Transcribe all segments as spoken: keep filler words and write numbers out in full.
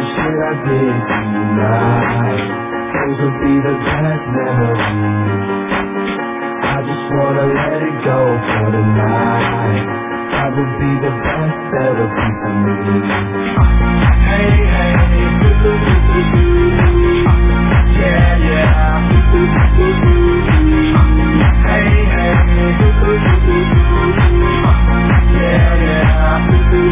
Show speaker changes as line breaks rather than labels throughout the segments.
shit I did tonight, those will be the best memories. I just wanna let it go for the night. That would be the best therapy for me. Hey, hey, yeah, yeah. Hey, hey, yeah, yeah.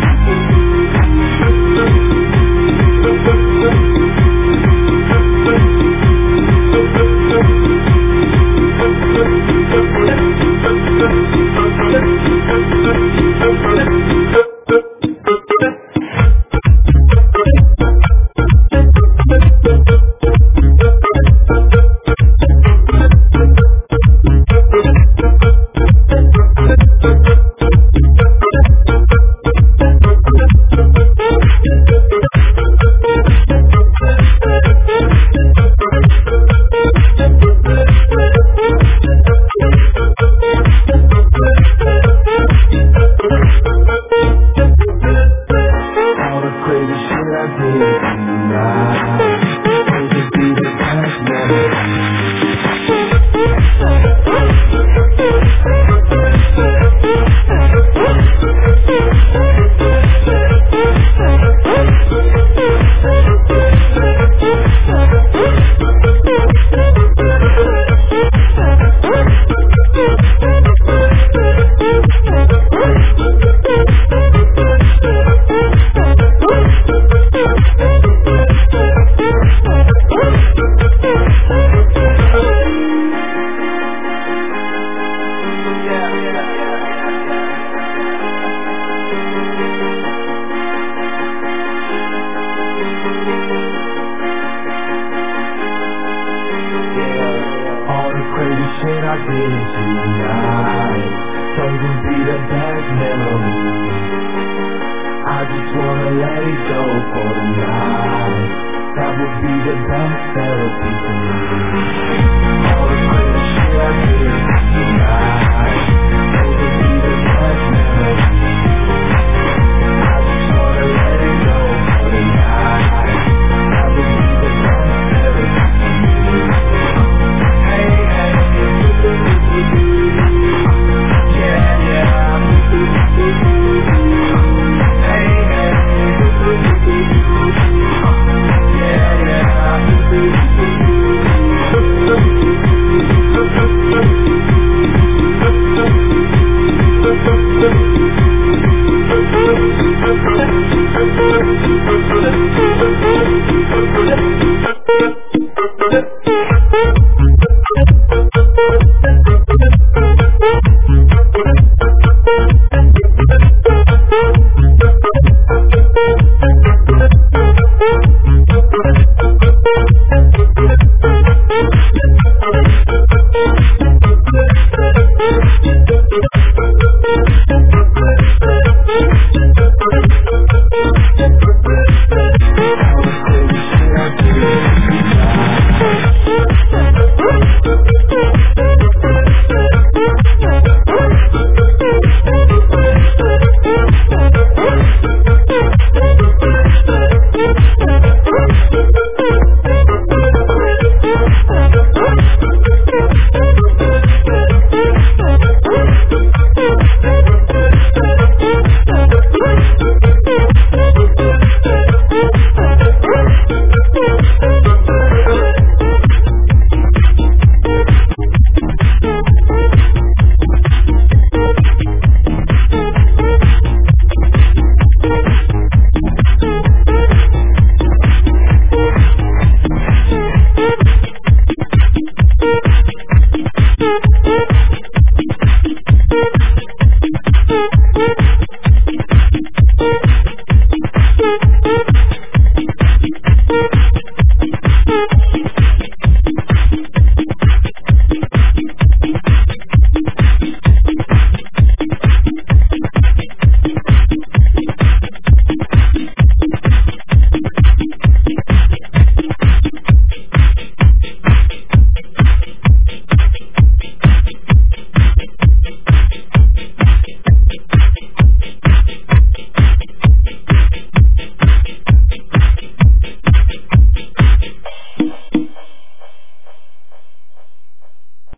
Shit I did tonight, those will be the best memories. I just wanna let it go for the night. That would be the best therapy for me.